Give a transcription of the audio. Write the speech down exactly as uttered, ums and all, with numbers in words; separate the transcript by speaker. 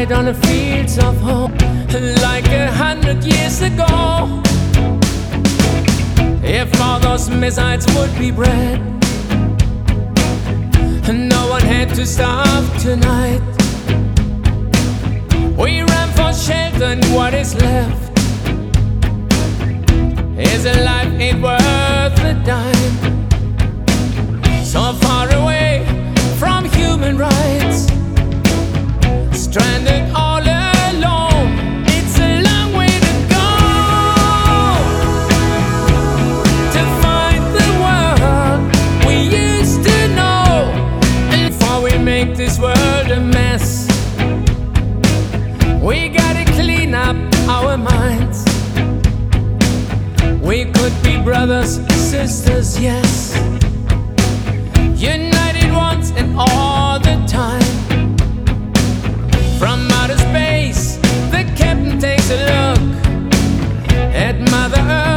Speaker 1: died on the fields of home, like a hundred years ago. If all those missiles would be bred, no one had to starve tonight. We ran for shelter, and what is left is a life ain't worth a dime. So far away from human rights, stranded all alone. It's a long way to go to find the world we used to know. And before we make this world a mess, we gotta clean up our minds. We could be brothers, sisters, yes, united once and all the time. From outer space, the captain takes a look at Mother Earth.